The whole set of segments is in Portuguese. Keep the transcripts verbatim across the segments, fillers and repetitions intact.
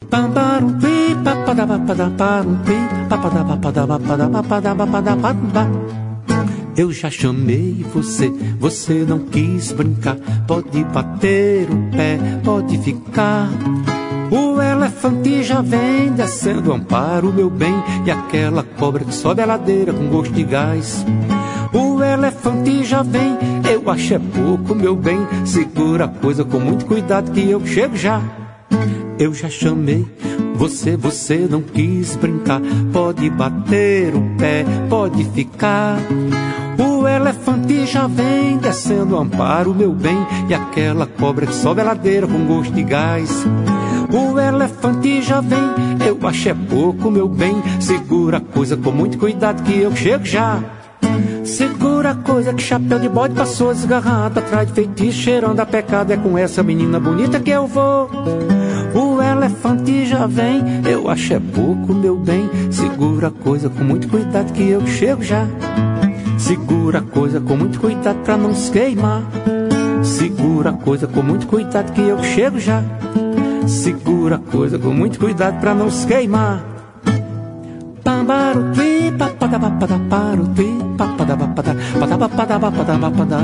Eu já chamei você, você não quis brincar. Pode bater o pé, pode ficar. O elefante já vem descendo o amparo, meu bem. E aquela cobra que sobe a ladeira com gosto de gás. O elefante já vem, eu acho é pouco, meu bem. Segura a coisa com muito cuidado que eu chego já. Eu já chamei você, você não quis brincar. Pode bater o pé, pode ficar. O elefante já vem descendo o amparo, meu bem. E aquela cobra que sobe a ladeira com gosto de gás. O elefante já vem, eu acho é pouco, meu bem. Segura a coisa com muito cuidado que eu chego já. Segura a coisa que chapéu de bode passou desgarrado atrás de feitiço, cheirando a pecado. É com essa menina bonita que eu vou. O elefante já vem, eu acho é pouco, meu bem. Segura a coisa com muito cuidado que eu chego já. Segura a coisa com muito cuidado pra não se queimar. Segura a coisa com muito cuidado que eu chego já. Segura a coisa com muito cuidado pra não se queimar. Pambarupi, papadabapadaparupi, papadabapada, padabapadabapada.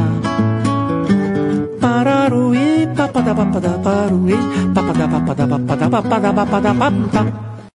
Pararuí, papadabapadaparuí, papadabapada, padabapadabapada.